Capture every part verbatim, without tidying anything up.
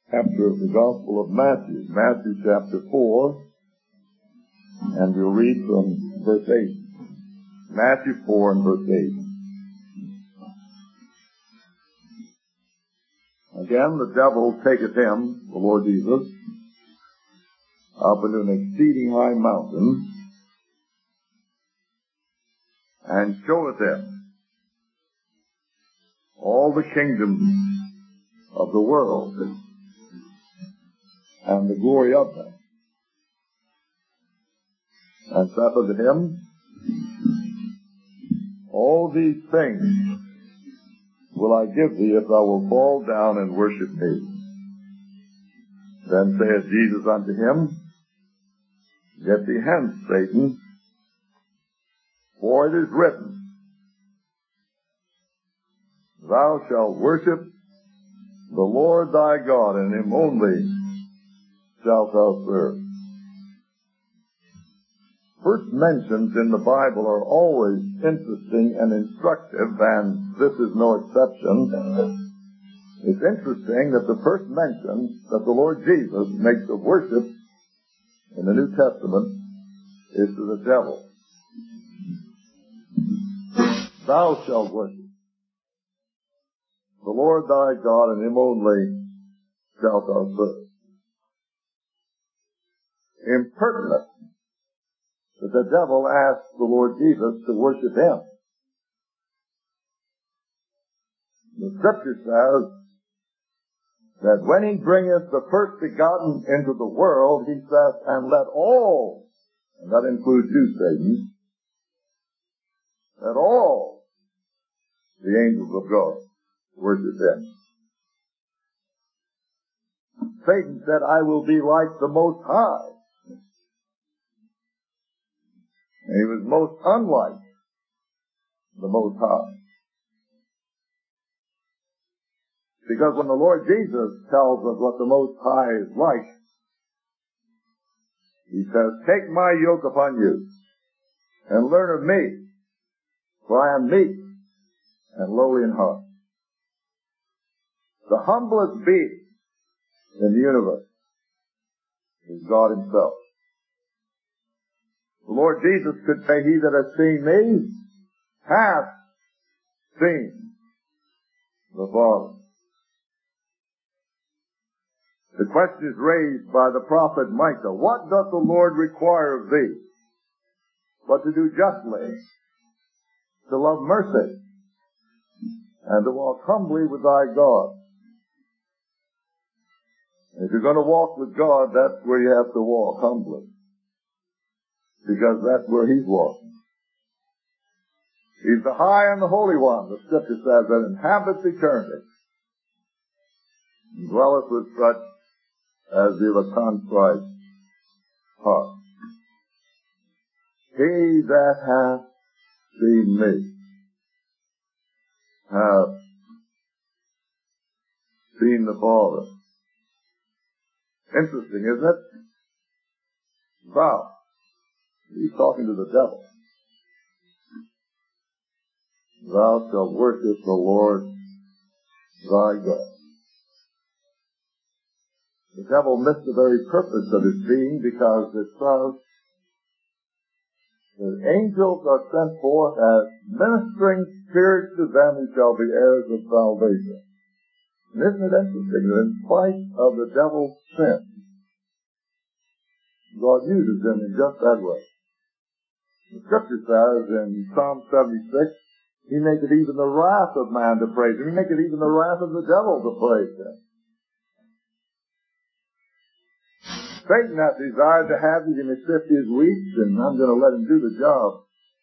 chapter of the Gospel of Matthew, Matthew chapter four, and we'll read from verse eight. Matthew four and verse eight. Again, the devil taketh him, the Lord Jesus, up into an exceeding high mountain, and showeth him all the kingdoms of the world, and the glory of them, and saith unto him, all these things will I give thee if thou wilt fall down and worship me. Then saith Jesus unto him, get thee hence, Satan, for it is written, thou shalt worship the Lord thy God, and him only shalt thou serve. First mentions in the Bible are always interesting and instructive, and this is no exception. It's interesting that the first mention that the Lord Jesus makes of worship in the New Testament is to the devil. Thou shalt worship the Lord thy God, and him only shalt thou serve. Impertinent that the devil asked the Lord Jesus to worship him. The Scripture says that when he bringeth the first begotten into the world, he saith, and let all, and that includes you, Satan, let all the angels of God worship him. Satan said, I will be like the Most High. And he was most unlike the Most High. Because when the Lord Jesus tells us what the Most High is like, he says, take my yoke upon you and learn of me, for I am meek and lowly in heart. The humblest being in the universe is God himself. The Lord Jesus could say, he that hath seen me hath seen the Father. The question is raised by the prophet Micah, what doth the Lord require of thee but to do justly, to love mercy, and to walk humbly with thy God? And if you're going to walk with God, that's where you have to walk humbly, because that's where he's walking. He's the high and the holy one, the Scripture says, that inhabits eternity, and dwelleth with such as give a contrite heart. He that hath seen me hath seen the Father. Interesting, isn't it? Thou. He's talking to the devil. Thou shalt worship the Lord thy God. The devil missed the very purpose of his being, because it says that angels are sent forth as ministering spirits to them who shall be heirs of salvation. And isn't it interesting that in spite of the devil's sin, God uses him in just that way? The Scripture says in Psalm seventy-six, he maketh even the wrath of man to praise him. He maketh even the wrath of the devil to praise him. Satan hath desired to have thee in his fiftieth week, and I'm going to let him do the job.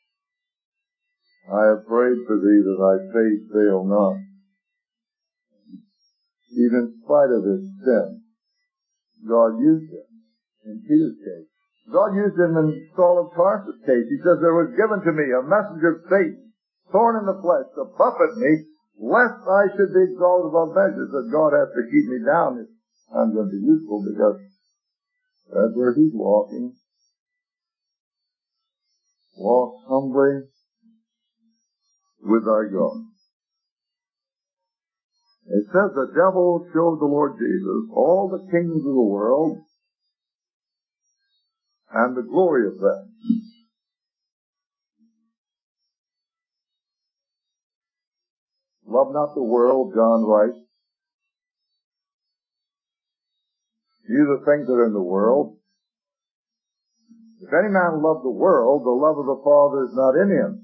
I have prayed for thee that thy faith fail not. Even in spite of his sin, God used him in Peter's case. God used him in Saul of Tarsus' case. He says, there was given to me a messenger of Satan, torn in the flesh, to buffet me, lest I should be exalted above measure. That God has to keep me down if I'm going to be useful, because that's where he's walking. Walk humbly with our God. It says the devil showed the Lord Jesus all the kingdoms of the world and the glory of them. Love not the world, John writes. Neither the things that are in the world. If any man love the world, the love of the Father is not in him.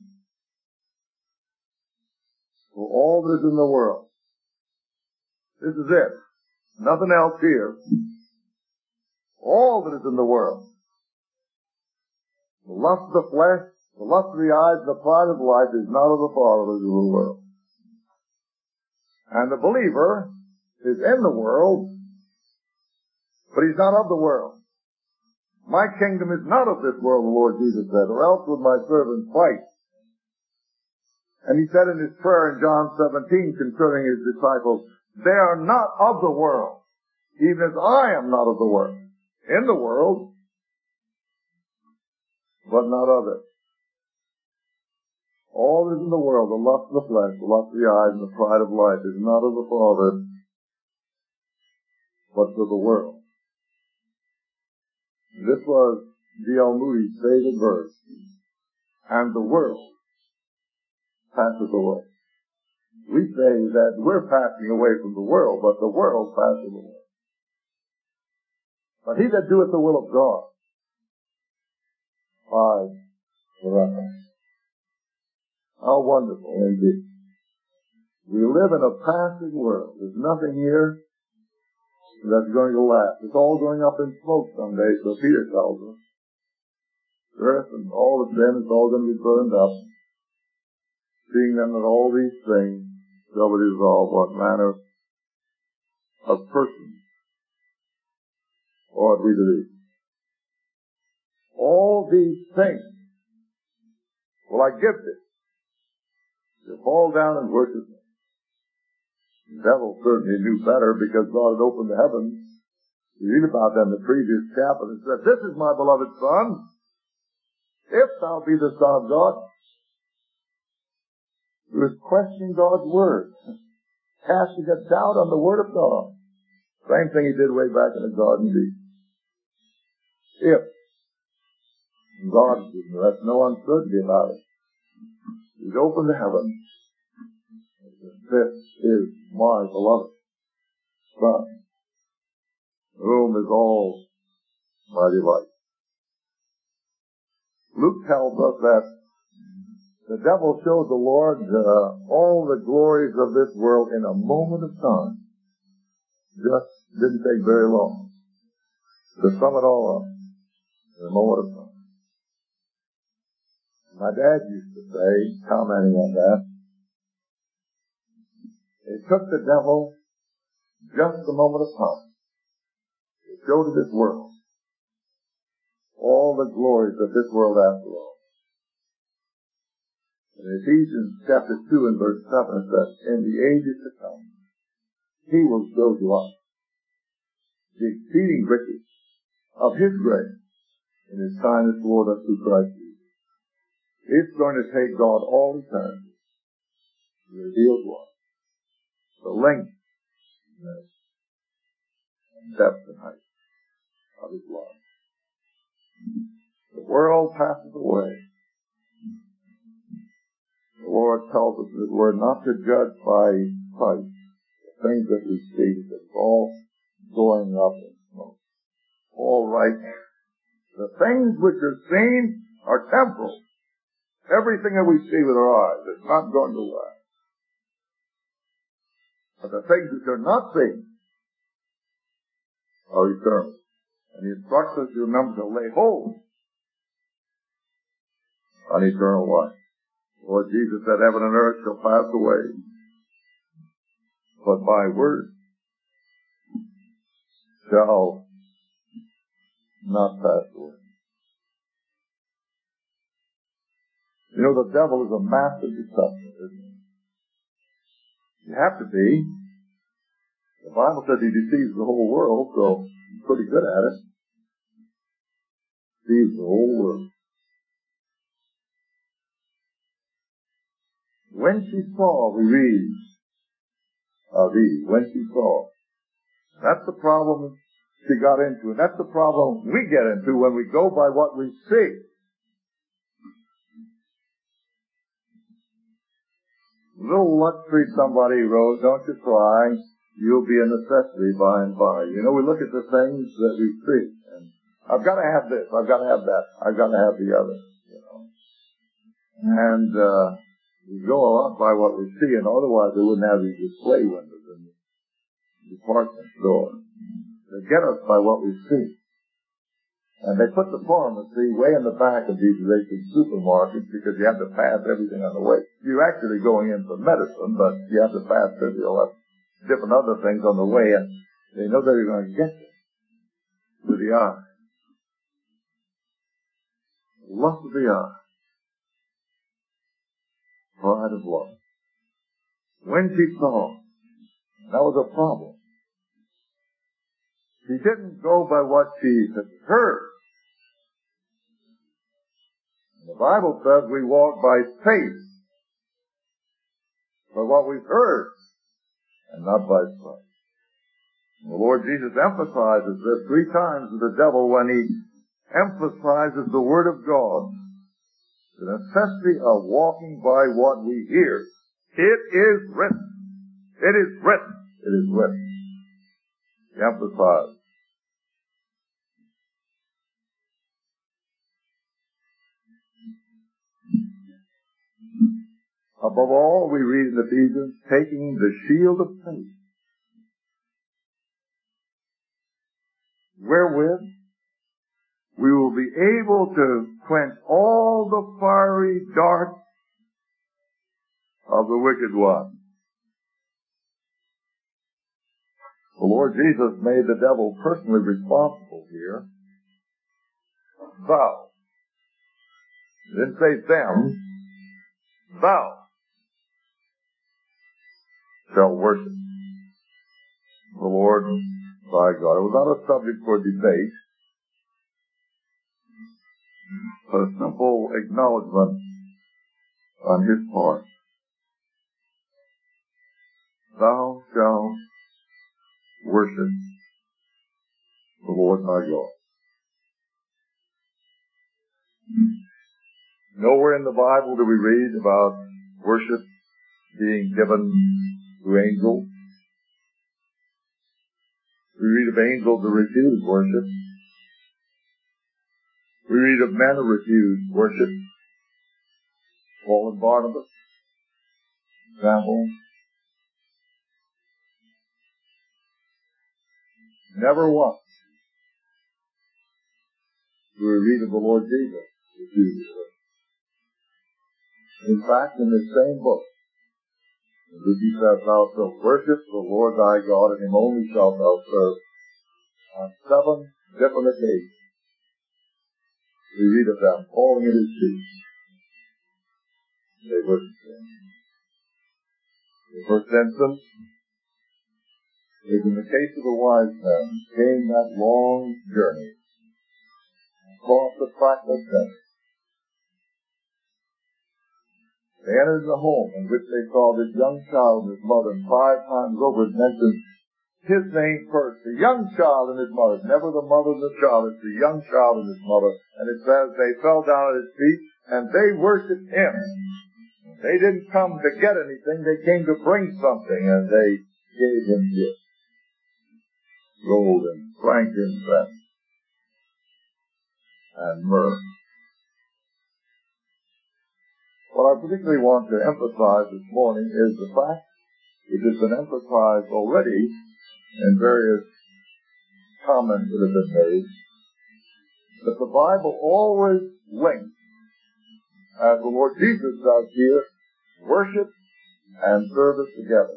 For all that is in the world. This is it. Nothing else here. All that is in the world. The lust of the flesh, the lust of the eyes, and the pride of life is not of the Father, but is of the world. And the believer is in the world, but he's not of the world. My kingdom is not of this world, the Lord Jesus said, or else would my servants fight. And he said in his prayer in John seventeen concerning his disciples, they are not of the world, even as I am not of the world. In the world, but not of it. All that is in the world, the lust of the flesh, the lust of the eyes, and the pride of life, is not of the Father, but of the world. This was D L Moody's favorite verse. And the world passeth away. We say that we're passing away from the world, but the world passeth away. But he that doeth the will of God abides forever. How wonderful indeed. We live in a passing world. There's nothing here that's going to last. It's all going up in smoke someday, so Peter tells us. Earth and all that's in, it's all going to be burned up. Seeing then that all these things shall be dissolved, what manner of persons ought we to be? All these things will I give thee. You fall down and worship me. The devil certainly knew better because God had opened the heavens. You read about that in the previous chapter and said, this is my beloved Son. If thou be the Son of God. He was questioning God's Word. Casting a doubt on the Word of God. Same thing he did way back in the Garden of Eden. If God, that's no uncertainty about it. He's opened the heavens. This is my beloved Son, whom is all my delight. Luke tells us that the devil showed the Lord uh, all the glories of this world in a moment of time. Just didn't take very long to sum it all up in a moment of time. My dad used to say, commenting on that, it took the devil just a moment of time to show to this world all the glories of this world after all. In Ephesians chapter two and verse seven it says, in the ages to come, he will show to us the exceeding riches of his grace in his kindness toward us through Christ Jesus. It's going to take God all eternity to reveal to us the length and depth and height of his love. The world passes away. The Lord tells us in his word not to judge by sight the things that we see, that it's all going up in smoke. All right. The things which are seen are temporal. Everything that we see with our eyes is not going to last. But the things which are not seen are eternal. And he instructs us to remember to lay hold on eternal life. Lord Jesus said, heaven and earth shall pass away, but my word shall not pass away. You know, the devil is a master deception, isn't he? You have to be. The Bible says he deceives the whole world, so he's pretty good at it. Deceives the whole world. When she saw, we read, of Eve when she saw. That's the problem she got into, and that's the problem we get into when we go by what we see. Little luxury somebody wrote, don't you cry, you'll be a necessity by and by. You know, we look at the things that we see, and I've got to have this, I've got to have that, I've got to have the other, you know. And, uh, we go a lot by what we see, and otherwise we wouldn't have these display windows in the department store. They get us by what we see. And they put the pharmacy way in the back of these racing supermarkets because you have to pass everything on the way. You're actually going in for medicine, but you have to pass all different other things on the way, and they know that you're going to get there. To the eye. Lust of the eye. Pride of life. When she saw, that was a problem. She didn't go by what she had heard. The Bible says we walk by faith, by what we've heard, and not by sight. The Lord Jesus emphasizes this three times to the devil when he emphasizes the Word of God. The necessity of walking by what we hear. It is written. It is written. It is written. He emphasizes. Above all, we read in Ephesians, taking the shield of faith, wherewith we will be able to quench all the fiery darts of the wicked one. The Lord Jesus made the devil personally responsible here. Thou. He didn't say them. Thou shall worship the Lord thy God. It was not a subject for debate, but a simple acknowledgement on his part. Thou shalt worship the Lord thy God. Nowhere in the Bible do we read about worship being given to angels. We read of angels who refuse worship. We read of men who refuse worship. Paul and Barnabas, example. Never once do we read of the Lord Jesus refusing worship. In fact, in this same book, which he says, thou shalt worship the Lord thy God, and him only shalt thou serve. On seven different occasions, we read of them falling at his feet. They worshiped him. The first instance is in the case of the wise men, came that long journey across the trackless desert. They entered the home in which they saw this young child and his mother, and five times over it mentioned his name first. The young child and his mother, never the mother and the child, it's the young child and his mother. And it says they fell down at his feet and they worshipped him. They didn't come to get anything, they came to bring something, and they gave him gifts. Gold and frankincense and myrrh. What I particularly want to emphasize this morning is the fact, which has been emphasized already in various comments that have been made, that the Bible always links, as the Lord Jesus does here, worship and service together.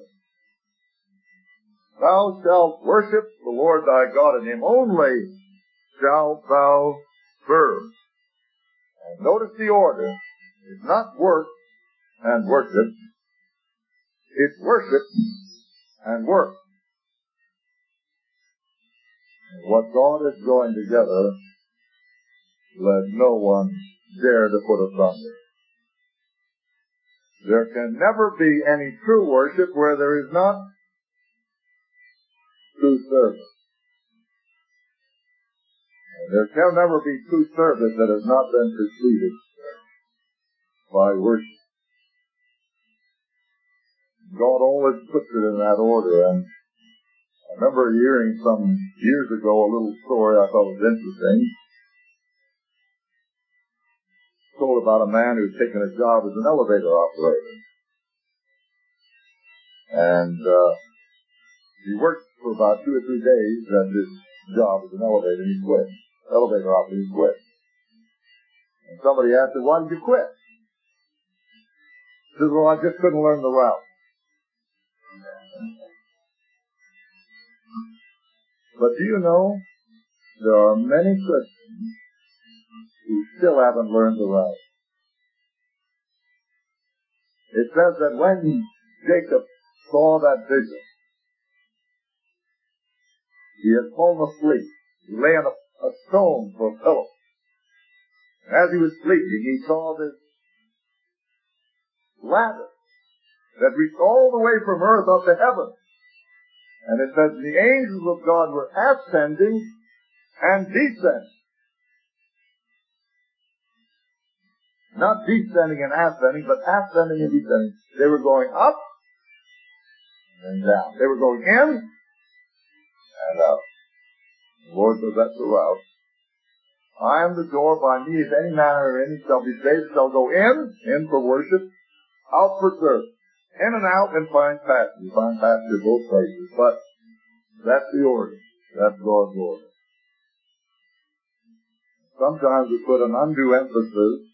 Thou shalt worship the Lord thy God, and him only shalt thou serve. And notice the order. It's not work and worship. It's worship and work. And what God has joined together, let no one dare to put asunder. There can never be any true worship where there is not true service. And there can never be true service that has not been preceded by worship. God always puts it in that order, and I remember hearing some years ago a little story I thought was interesting. It told about a man who'd taken a job as an elevator operator. And uh, he worked for about two or three days at his job as an elevator, and he quit. Elevator operator, he quit. And somebody asked him, why did you quit? He says, well, I just couldn't learn the route. But do you know, there are many Christians who still haven't learned the route. It says that when Jacob saw that vision, he had fallen asleep. He lay on a, a stone for a pillow. As he was sleeping, he saw this ladder that reached all the way from earth up to heaven. And it says the angels of God were ascending and descending. Not descending and ascending, but ascending and descending. They were going up and down. They were going in and out. The Lord says that's the route. I am the door. By me, if any man or any shall be saved, shall go in, in for worship, out for service. In and out and find pasture. You find pasture both places. But that's the order. That's God's order. Sometimes we put an undue emphasis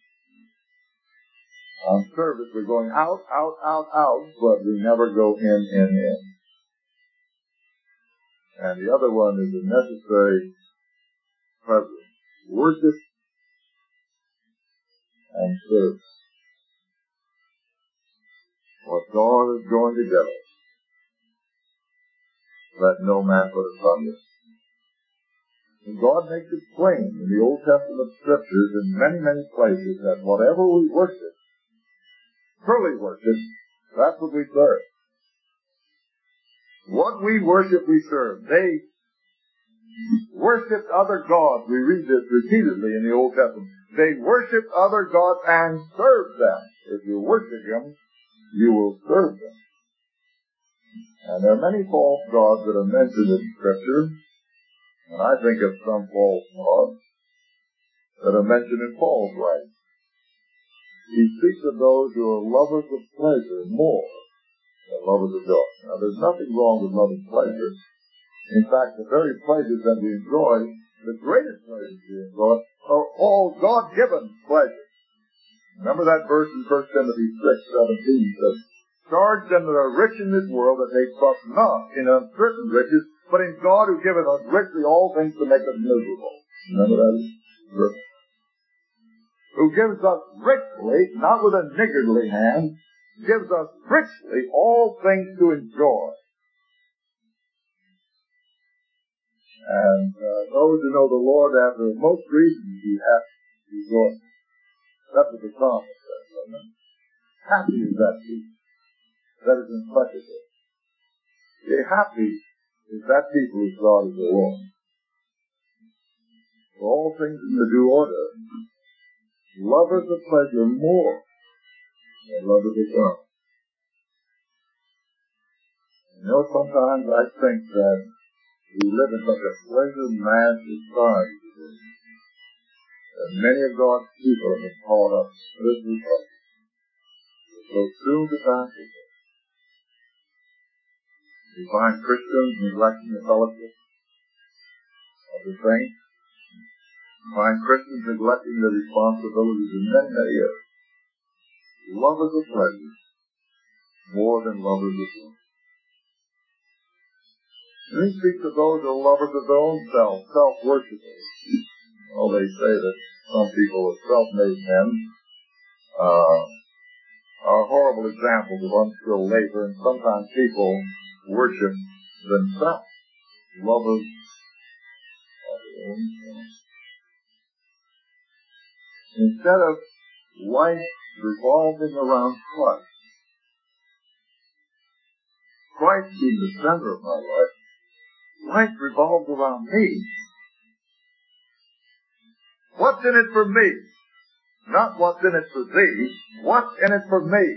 on service. We're going out, out, out, out, but we never go in, in, in. And the other one is a necessary presence. Worship and service. What God has joined together, let no man put asunder. And God makes it plain in the Old Testament scriptures in many, many places that whatever we worship, truly worship, that's what we serve. What we worship, we serve. They worshipped other gods. We read this repeatedly in the Old Testament. They worshipped other gods and served them. If you worship them, you will serve them. And there are many false gods that are mentioned in Scripture, and I think of some false gods that are mentioned in Paul's writings. He speaks of those who are lovers of pleasure more than lovers of God. Now, there's nothing wrong with loving pleasure. In fact, the very pleasures that we enjoy, the greatest pleasures we enjoy, are all God-given pleasures. Remember that verse in First Timothy six seventeen says, charge them that are rich in this world that they trust not in uncertain riches, but in God who giveth us richly all things to make us miserable. Remember that verse? Who gives us richly, not with a niggardly hand, gives us richly all things to enjoy. And uh, those who know the Lord have the most reason to be happy, to rejoice. That's what the psalmist says, isn't it? Happy is that people that is in such a day. Yea, happy is that people whose God is the Lord. For all things in the due order, lovers of pleasure more than lovers of God. You know, sometimes I think that we live in such a pleasure-mad society today that many of God's people have been caught up in this republic. So soon to pass away. We find Christians neglecting the fellowship of the saints. We find Christians neglecting their responsibilities in many, many areas. Lovers of pleasure more than lovers of God. And he speaks of those who are lovers of their own self, self-worshippers. Well, they say that some people are self-made men uh, are horrible examples of unskilled labor, and sometimes people worship themselves, lovers of their own self. Instead of life revolving around Christ, Christ being the center of my life, life revolves around me. What's in it for me? Not what's in it for thee. What's in it for me?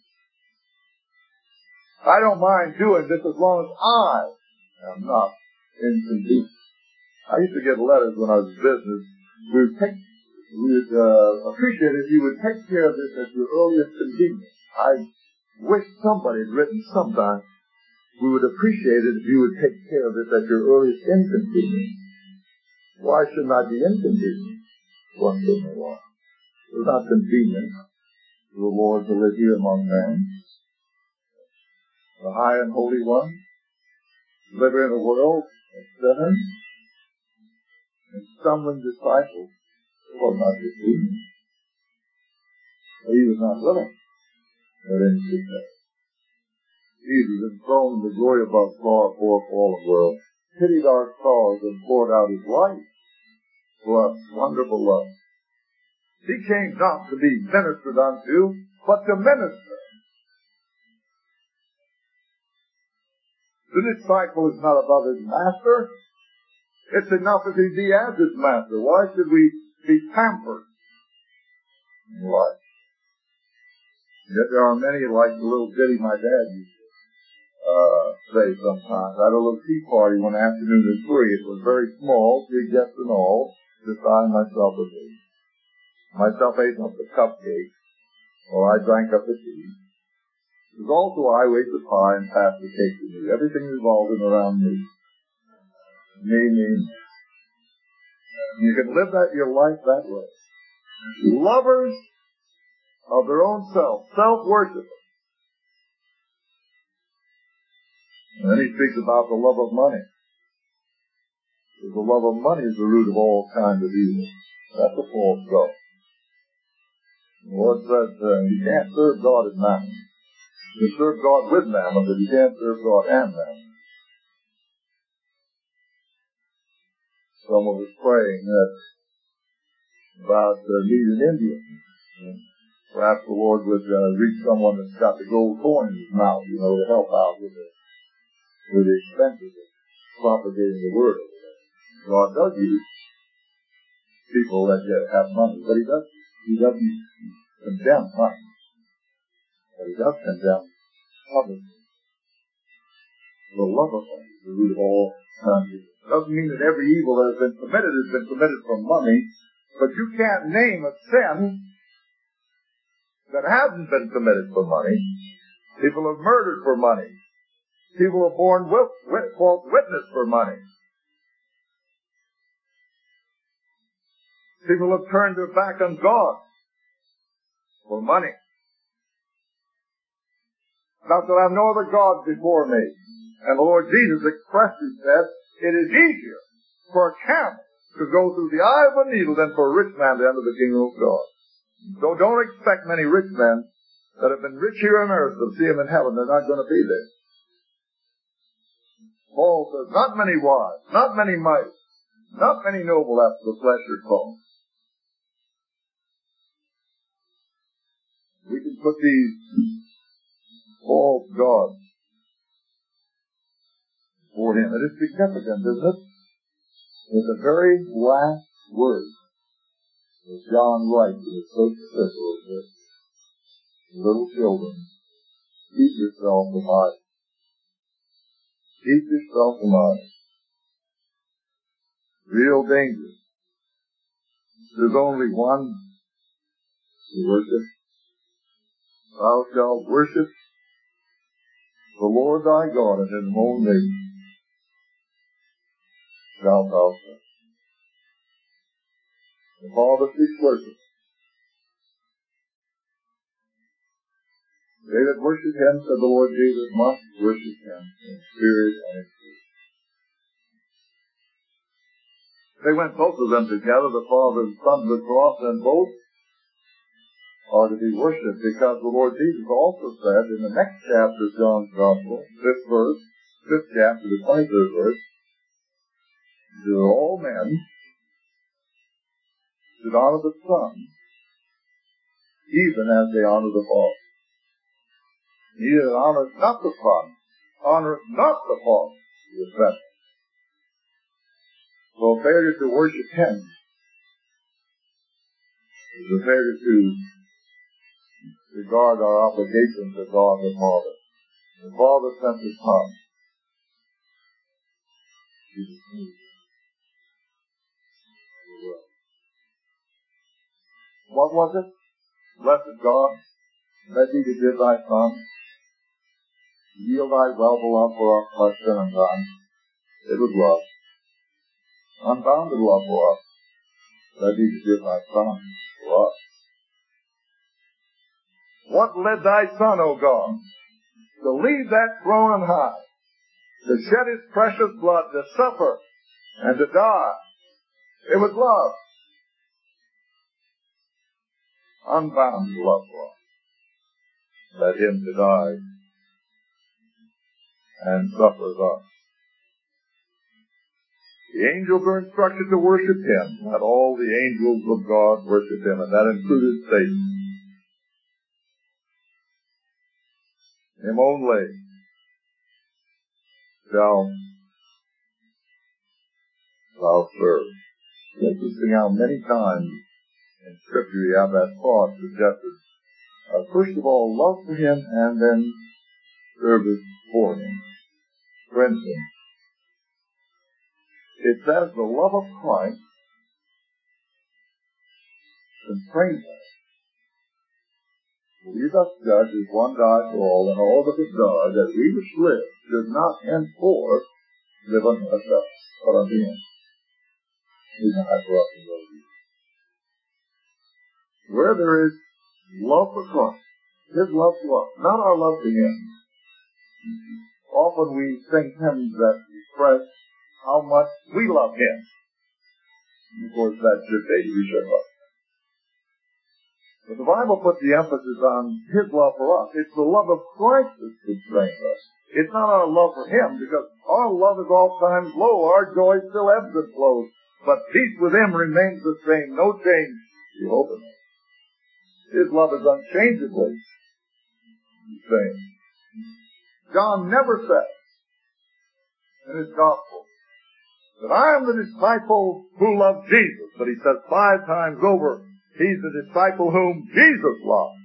I don't mind doing this as long as I am not inconvenient. I used to get letters when I was in business. We would take, we would uh, appreciate if you would take care of this at your earliest convenience. I wish somebody had written sometime. We would appreciate it if you would take care of this at your earliest inconvenience. Why shouldn't I be inconvenienced once in a while? It's not convenient to the Lord to live here among men. The high and holy one, live in a world of sinners and stumbling disciples. It was not convenient. But he was not willing that any should perish. Jesus, enthroned in the glory above far poor fallen world, pitied our cause and poured out his life for us. Wonderful love. He came not to be ministered unto, but to minister. The disciple is not above his master. It's enough if he be as his master. Why should we be pampered in life? Yet there are many like the little ditty my dad used to uh, say sometimes. I had a little tea party one afternoon at three. It was very small, three guests and all, just I and myself and me. Myself ate up the cupcake, or I drank up the tea. It was also I ate the pie and passed the cake to me. Everything revolving around me. Me, me. You can live that your life that way. Lovers of their own self, self-worshipers. And then he speaks about the love of money. Because the love of money is the root of all kinds of evil. That's a false God. The Lord said, uh, you can't serve God and mammon. You can serve God with mammon, but you can't serve God and mammon. Someone was praying that about uh, needing Indians. And perhaps the Lord would uh, reach someone that's got the gold coin in his mouth, you know, to help out with the, with the expenses of propagating the word. God does use people that have money, but he doesn't, he doesn't condemn money. But he does condemn poverty. The love of money is the root of all kinds of evil. Doesn't mean that every evil that has been committed has been committed from money, but you can't name a sin that hasn't been committed for money. People have murdered for money. People have borne with, with, false witness for money. People have turned their back on God for money. Thou shalt have no other gods before me. And the Lord Jesus expressly said, it is easier for a camel to go through the eye of a needle than for a rich man to enter the kingdom of God. So don't expect many rich men that have been rich here on earth to see him in heaven. They're not going to be there. Paul says, not many wise, not many mighty, not many noble after the flesh are called. We can put these false gods for him. It is significant, isn't it? With the very last word that John writes in his first epistle is this: little children, keep yourself from idols. Keep yourself from idols. Real danger. There's only one to worship. Thou shalt worship the Lord thy God, and him only shalt thou serve. The Father seeks worship. They that worship him, said the Lord Jesus, must worship him in spirit and in truth. They went both of them together, the Father and Son, to the cross, and both are to be worshipped, because the Lord Jesus also said in the next chapter of John's Gospel, fifth verse, fifth chapter, the twenty-third verse, that all men should honor the Son, even as they honor the Father. He that honors not the Son, honors not the Father who has sent him. So failure to worship Him is a failure to regard our obligation to God the Father. The Father sent His Son. Jesus knew. What was it? Blessed God, let thee to give thy Son, yield thy well-beloved for us by sin and time. It was love. Unbounded love for us. Let thee to give thy Son for us. What led thy Son, O God, to leave that throne on high, to shed His precious blood, to suffer and to die? It was love. Unbounded love for us. Led Him to die and suffer thus. The angels are instructed to worship Him. Let all the angels of God worship Him, and that included Satan. Him only shall thou serve. It's interesting how many times in Scripture you have that thought suggested. Uh, first of all, love for Him, and then service for Him. For instance, it says the love of Christ constrains us. We thus judge as one died for all, and all that is God, that we which live should not henceforth live unto ourselves, but unto Him. He died for us in those years. Where there is love for Christ, His love to us, not our love to Him. Often we sing hymns that express how much we love Him. And of course, that should be, we should love Him. But the Bible puts the emphasis on His love for us. It's the love of Christ that constrains us. It's not our love for Him, because our love is all times low. Our joy still ebbs and flows. But peace with Him remains the same. No change. You hope it. His love is unchangeably the same. John never says in his gospel that I am the disciple who loves Jesus. But he says five times over, he's the disciple whom Jesus loved.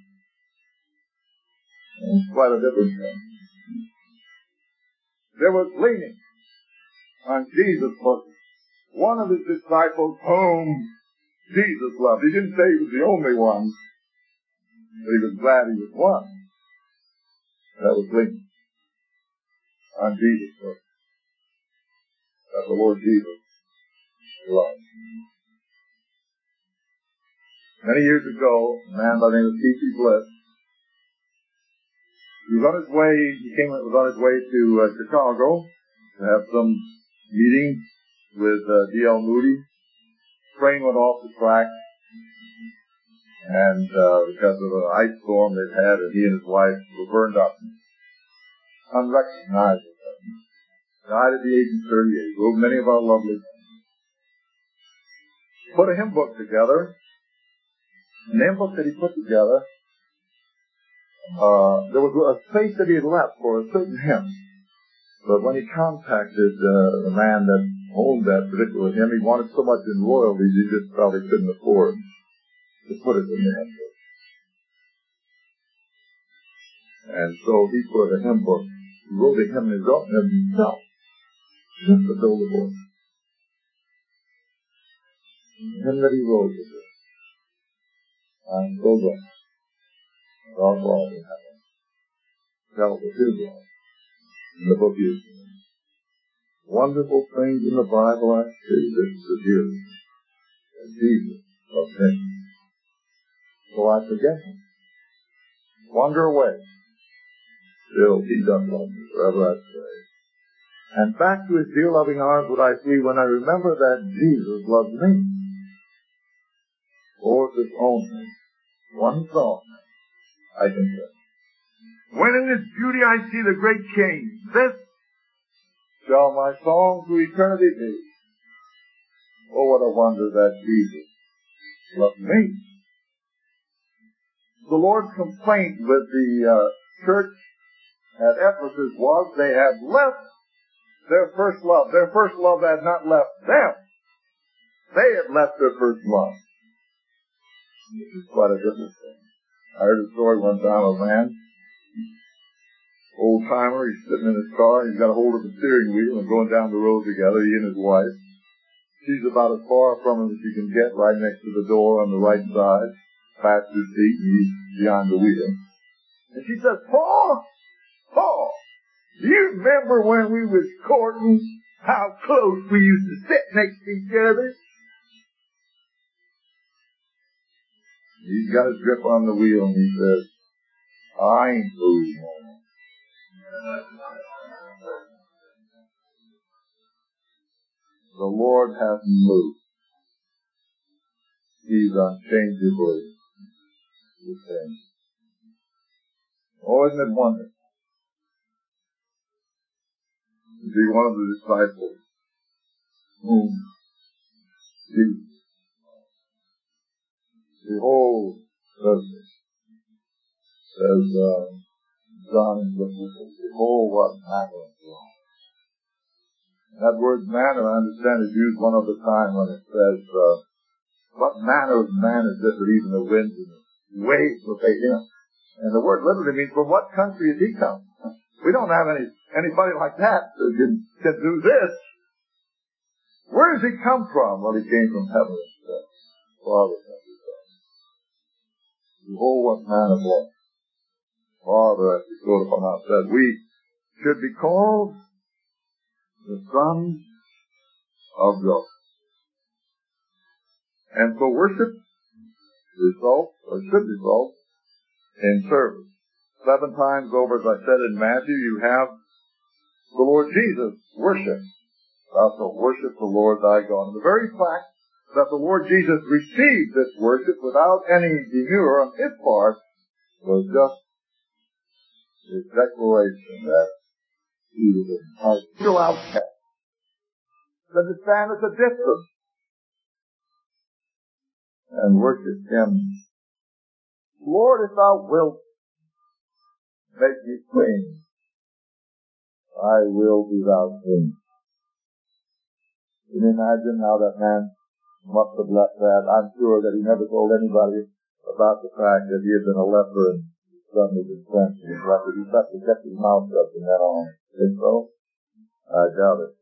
It's quite a different thing. There was leaning on Jesus' bosom. One of his disciples whom Jesus loved. He didn't say he was the only one, but he was glad he was one. That was leaning on Jesus' bosom. That the Lord Jesus loved. Many years ago, a man by the name of T C Bliss, he was on his way, he came, was on his way to uh, Chicago to have some meeting with uh, D L Moody. Train went off the track, and uh, because of an ice storm they'd had, and he and his wife were burned up, unrecognizable. Died at the age of thirty-eight. Wrote many of our lovely things. Put a hymn book together. An hymn book that he put together, uh, there was a space that he had left for a certain hymn. But when he contacted uh, the man that owned that particular hymn, he wanted so much in royalties he just probably couldn't afford to put it in the hymn book. And so he put a hymn book. He wrote a hymn himself, just to fill the book. The hymn that he wrote was this: I'm so blessed, our Father in heaven, tells of His love in the book is wonderful things in the Bible I see. This is the beauty that Jesus loves me. So I forget Him, wander away. Still, He does love me, forever I say. And back to His dear loving arms would I flee when I remember that Jesus loves me. For this only one song I can say. When in His beauty I see the great King, this shall my song to eternity be. Oh, what a wonder that Jesus loves me. The Lord's complaint with the uh, church at Ephesus was they had left their first love. Their first love had not left them. They had left their first love. This is quite a different thing. I heard a story one time of a man, old timer, he's sitting in his car, he's got a hold of the steering wheel and going down the road together, he and his wife. She's about as far from him as you can get, right next to the door on the right side, passenger seat, and he's behind the wheel. And she says, Paul, Paul, do you remember when we was courting, how close we used to sit next to each other? He's got his grip on the wheel and he says, I ain't moved no more. The Lord hasn't moved. He's unchangeably the same. Oh, isn't it wonderful? To be one of the disciples whom Jesus, behold, says, says uh, John in the book, behold what manner of God. That word manner, I understand, is used one other time when it says, uh, what manner of man is this that even the winds and the waves obey him? And the word literally means, from what country has he come? We don't have any anybody like that that can, can do this. Where does he come from? Well, he came from heaven himself. Father, thank you, God. Behold what manner of love. Father, as we quote upon our said, we should be called the sons of God. And so worship results, or should result, in service. Seven times over, as I said in Matthew, you have the Lord Jesus worship. Thou shalt worship the Lord thy God. And the very fact that the Lord Jesus received this worship without any demur on his part was just his declaration that he was a spiritual outcast. Then to stand at a distance and worship him. Lord, if thou wilt make me clean, I will be thou clean. Can you imagine how that man must have left that? I'm sure that he never told anybody about the fact that he had been a leper and his son was entrenched in his leper. He must have kept his mouth shut from that on. Think so? I doubt it.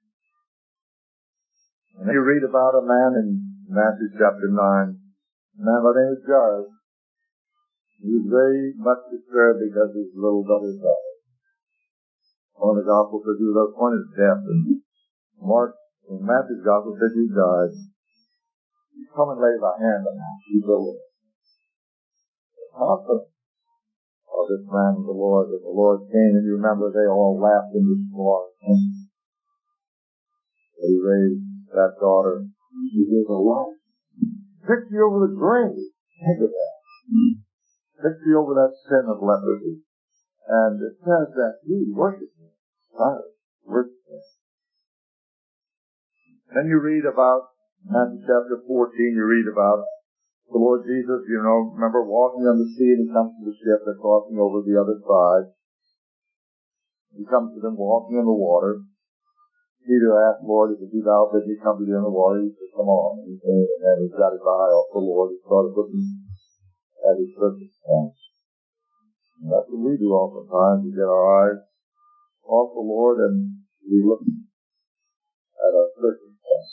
And then you read about a man in Matthew chapter nine, a man by the name of Jairus. He was very much disturbed because his little brother died. One of the Gospels says he was at the point of death, and Mark, in Matthew's Gospel, says he died. You come and lay thy hand on him, he will live. The confidence of this man of the Lord, that the Lord came, and you remember they all laughed in the scorn. He raised that daughter. He gave her life. Victory over the grave. Think of that. Victory over that sin of leprosy. And it says that he worshipped him. Cyrus worshipped him. Then you read about, Matthew chapter fourteen, you read about the Lord Jesus, you know, remember walking on the sea, and he comes to the ship, they're crossing over the other side. He comes to them walking in the water. Peter asked, Lord, if it be thou bid me come to thee in the water, he said, come on. And he came, and then he got his eye off the Lord, he started looking at his circumstance. And that's what we do oftentimes. We get our eyes off the Lord and we look at our circumstance.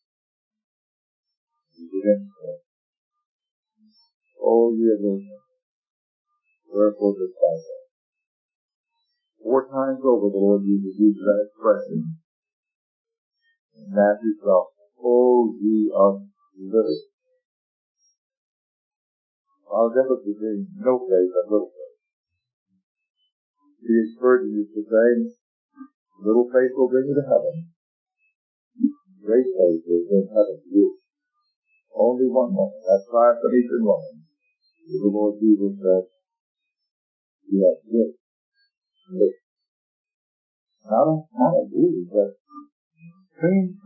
We begin to say, oh, ye of Israel, wherefore did thou go? Four times over the Lord Jesus used that expression in Matthew's Gospel. Oh, ye of little. Our difference between no faith and little faith. The Spurgeon used to say, little faith will bring you to heaven. Great faith will bring heaven to you. Only one moment. That's five Phoenician woman. The Lord Jesus said, you have great faith. Not a, not a beauty, but clean,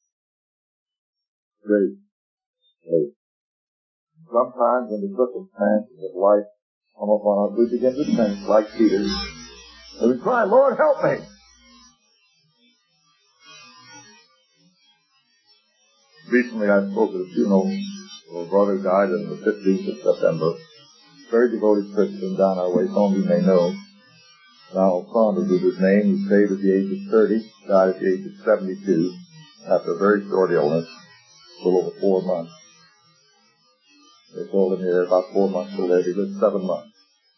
great faith. Sometimes when the circumstances of life come upon us, we begin to think like Peter. And we cry, Lord, help me. recently I spoke at a funeral of a brother who died on the fifteenth of September. Very devoted Christian down our way. Some of you may know. Donald Saunders is his name. He saved at the age of thirty, died at the age of seventy-two, after a very short illness, a little over four months. They told him he had about four months to live. He lived seven months.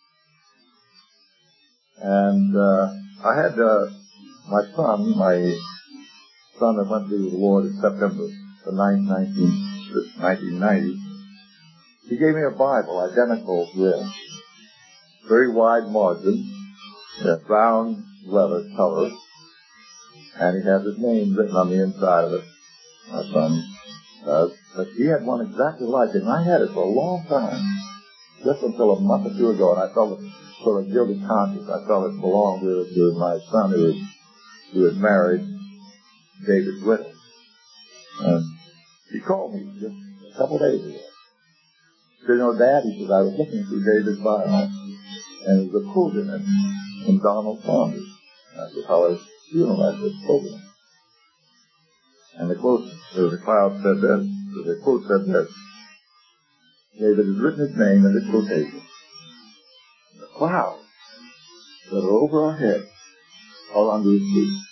And uh, I had uh, my son, my son that went to the Lord in September the ninth, nineteen ninety. He gave me a Bible identical to this. Very wide margin, brown leather color, and he has his name written on the inside of it. My son does. But he had one exactly like it, and I had it for a long time, just until a month or two ago, and I felt a sort of guilty conscience. I felt it belonged to, to my son who, who had married David Whittle. And he called me just a couple of days ago. He said, you know, Dad, he said, I was looking through David's bio, and there was a quote in it from Donald Saunders. I said, how I was feeling like this program. And the quote, the cloud said this, the quote said this, David has written his name in this quotation. The clouds that are over our heads are under his feet.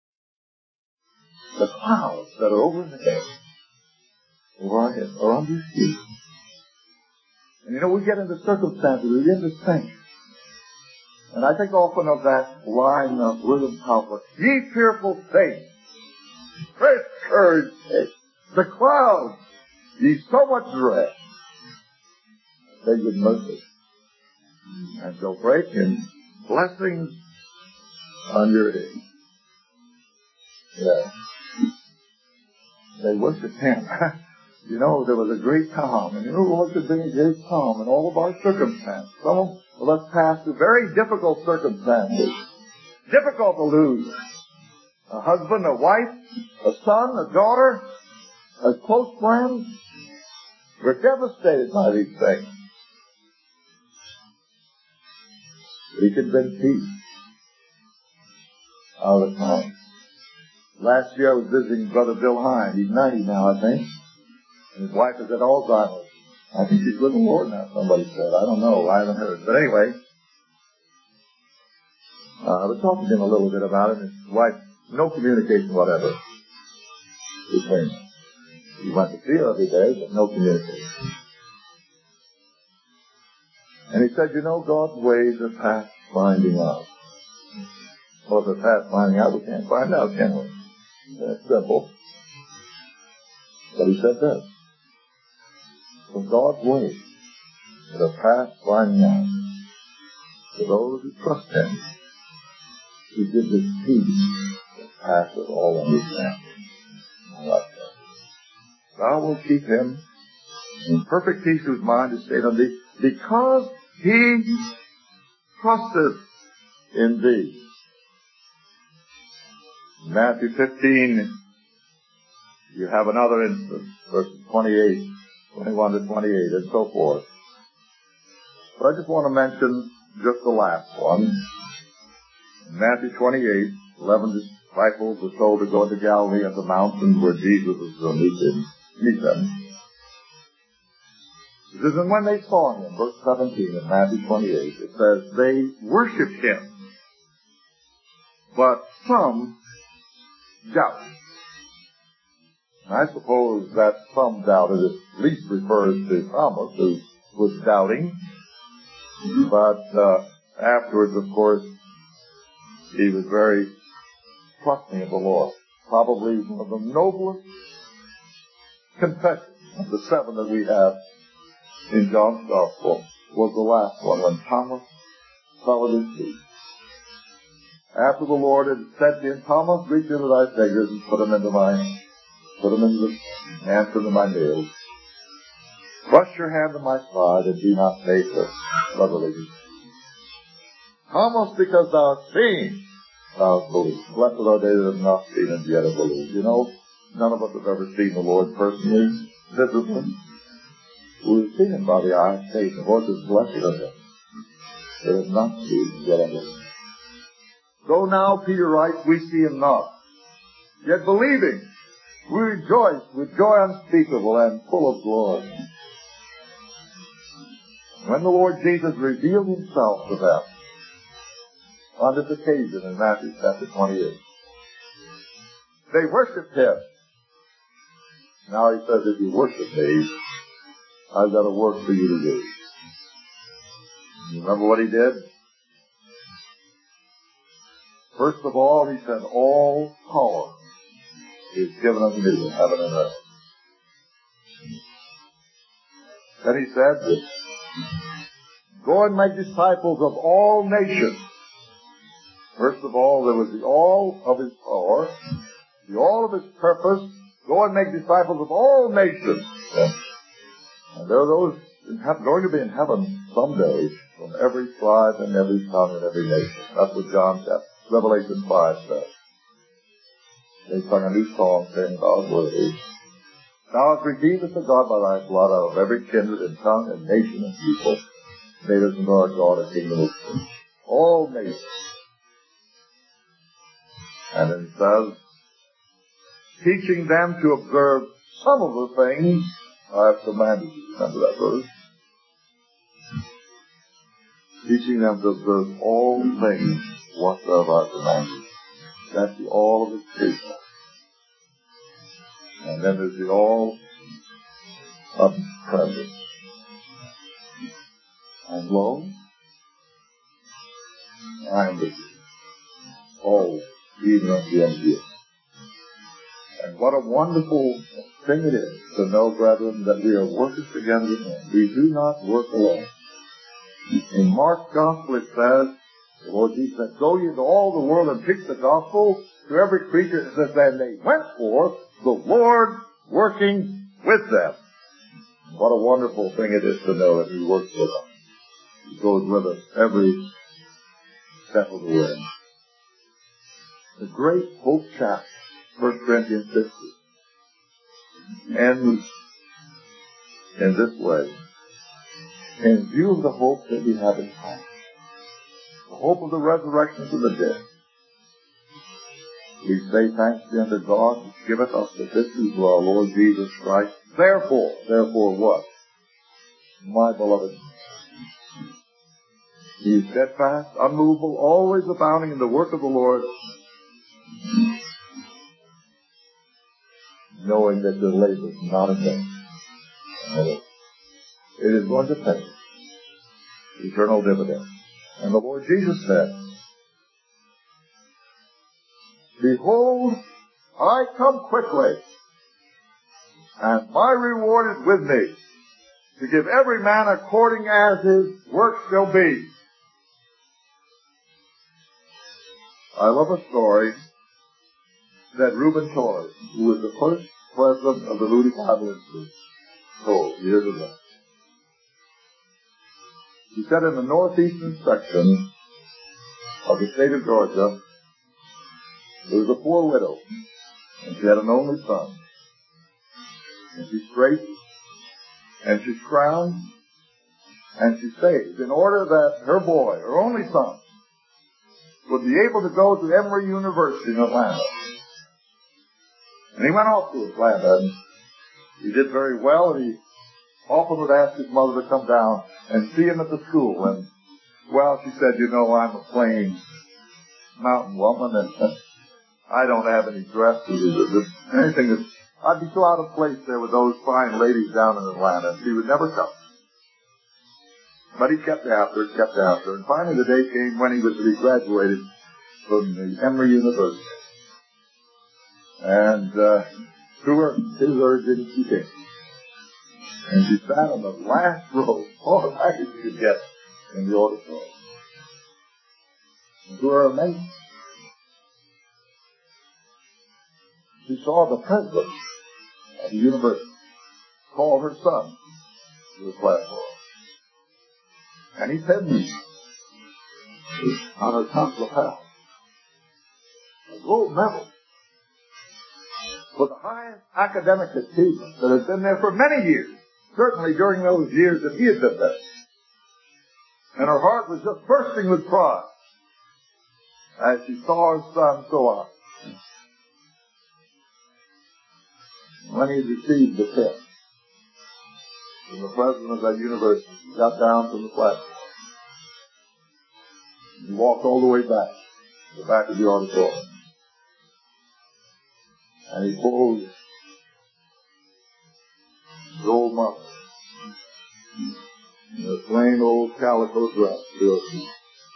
The clouds that are over his head, over our heads, are under his feet. And you know, we get into circumstances, we begin to think. And I think often of that line of William Cowper, ye fearful saints, great courage, the clouds, ye so much dread, they with mercy, and shall break in blessings on your head. Yeah. They worship him. You know, there was a great calm, and you know what could bring a great calm in all of our circumstances. Some of us pass through very difficult circumstances. Difficult to lose a husband, a wife, a son, a daughter, a close friend. We're devastated by these things. We can bring peace out of the calm. Last year I was visiting Brother Bill Hine. He's ninety now, I think. And his wife is at Alzheimer's. I think she's with the Lord now, somebody said. I don't know. I haven't heard. But anyway, uh, I was talking to him a little bit about it, and his wife, no communication whatever between them. He went to see her every day, but no communication. And he said, you know, God's ways are past finding out. Well, if they're past finding out, we can't find out, can we? That's simple. But he said this. For God's ways that are past finding out, to those who trust him, he gives us peace that passes all understanding. I like that. Thou wilt keep him in perfect peace whose mind is stayed on thee, because he trusteth in thee. Matthew fifteen, you have another instance, verses twenty-eight, twenty-one to twenty-eight, and so forth. But I just want to mention just the last one. In Matthew twenty-eight, eleven disciples were told to go to Galilee at the mountain where Jesus was going to meet them. Meet them. It says, and when they saw him, verse seventeen of Matthew twenty-eight, it says, they worshipped him, but some doubted. I suppose that some doubted at least refers to Thomas, who was doubting. But uh, afterwards, of course, he was very trusting of the Lord. Probably one of the noblest confessions of the seven that we have in John's Gospel was the last one, when Thomas fell at his feet. After the Lord had said to him, Thomas, reach into thy fingers and put them into my, put them into the hands into my nails. Thrust your hand in my side and be not faithless, brotherly. Thomas, because thou hast seen, thou hast believed. Blessed are they that have not seen and yet have believed. You know, none of us have ever seen the Lord personally, visibly. We've seen him by the eye of faith. The Lord is blessed of him. They have not seen and yet have believed. Though now Peter writes, we see him not, yet believing, We rejoice with joy unspeakable and full of glory. When the Lord Jesus revealed himself to them on this occasion in Matthew chapter twenty-eight, they worshiped him. Now he says, if you worship me, I've got a work for you to do. You remember what he did? First of all, he said, all power is given unto me in heaven and earth. Then he said, go and make disciples of all nations. First of all, there was the all of his power, the all of his purpose. Go and make disciples of all nations. And there are those going to be in heaven someday from every tribe and every tongue and every nation. That's what John chapter Revelation five says. They sung a new song saying, thou art worthy. Thou hast redeemed us, O God, by thy blood out of every kindred and tongue and nation and people. Made us unto our God a kingdom of priests. All nations. And then it says, teaching them to observe some of the things I have commanded you. Remember that verse? Teaching them to observe all things whatsoever I commanded you. That's the all of his creation. And then there's the all of his presence. And lo, I am with you. Always, even unto the end of the age. And what a wonderful thing it is to know, brethren, that we are workers together with him. We do not work alone. In Mark's Gospel it says, the Lord Jesus said, go ye into all the world and preach the gospel to every creature. It says, and they went forth, the Lord working with them. What a wonderful thing it is to know that he works with us. He goes with us every step of the way. The great hope chapter, First Corinthians fifteen, ends in this way. In view of the hope that we have in Christ, the hope of the resurrection from the dead, we say thanks be unto God who giveth us the victory through our Lord Jesus Christ. Therefore, therefore what? My beloved, be steadfast, unmovable, always abounding in the work of the Lord, knowing that your labor is not in vain. It is going to pay eternal dividend. And the Lord Jesus said, behold, I come quickly, and my reward is with me, to give every man according as his work shall be. I love a story that Reuben Torres, who was the first president of the Moody Bible Institute, told years ago. He said in the northeastern section of the state of Georgia, there was a poor widow, and she had an only son. And she scraped, and she scrounged, and she saved in order that her boy, her only son, would be able to go to Emory University in Atlanta. And he went off to Atlanta, and he did very well, and he often would ask his mother to come down and see him at the school. And, well, she said, you know, I'm a plain mountain woman, and I don't have any dresses, anything that, I'd be so out of place there with those fine ladies down in Atlanta, and she would never come. But he kept after her, kept after her, and finally the day came when he was to be graduated from the Emory University. And uh, through her, his urging, she came. And she sat on the last row, all back as she could get in the auditorium. And to her amazement, she saw the president of the university call her son to the platform. And he said to me, on her tongue lapel, a gold medal for the highest academic achievement that has been there for many years, certainly during those years that he had been there. And her heart was just bursting with pride as she saw her son so on. When he received the test from the president of that university, he got down from the platform. He walked all the way back to the back of the auditorium. And he pulled his old muffler in a plain old calico dress to her feet.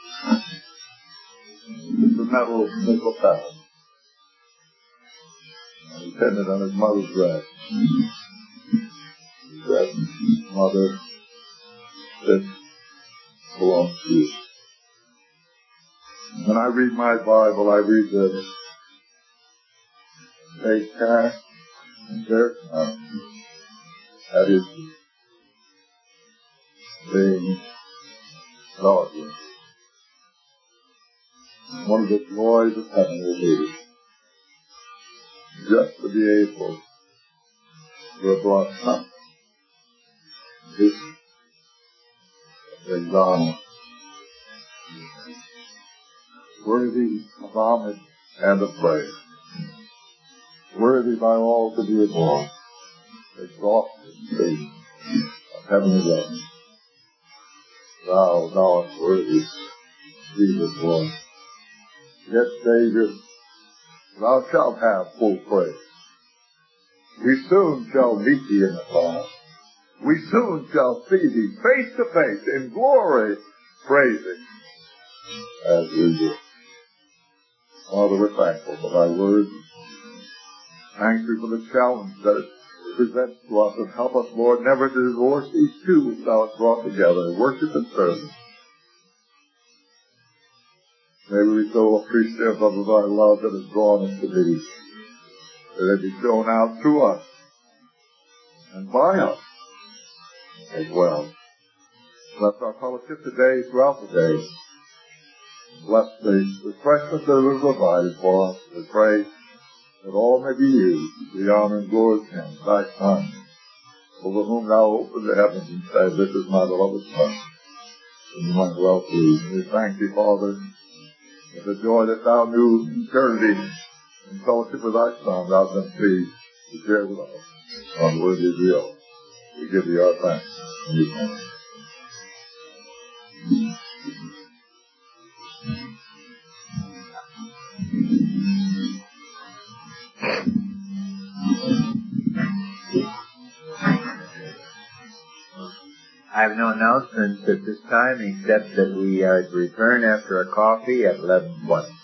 With the metal nickel pad. And he pinned it on his mother's dress. He said, Mother, this belongs to you. When I read my Bible, I read this. They cast their time at his feet, saying, Lord, one of the joys of heaven will be just to be able to have brought something this is honor, worthy of homage and of praise, worthy by all to be adored, exalted state of heavenly love. Thou, thou art worthy, Jesus Lord. Yet, Savior, thou shalt have full praise. We soon shall meet thee in the clouds. We soon shall see thee face to face in glory, praising as we do. Father, we're thankful for thy word. Thank you for the challenge that it presents to us, and help us, Lord, never to divorce these two which thou hast brought together, worship and service. May we be so appreciative of thy love that has drawn us to thee, that it be shown out through us and by us as well. Bless our fellowship today, throughout the day. Bless the refreshment that is provided for us. We pray that all may be used to the honor and glory of him, thy Son, over whom thou opened the heavens and said, This is my beloved Son, and you might well please. We thank thee, Father, for the joy that thou knew in eternity in fellowship with thy Son, thou hast been pleased to share with us. Unworthy of thee, O. We give thee our thanks. And we thank thee. I have no announcements at this time except that we are to return after a coffee at eleven one.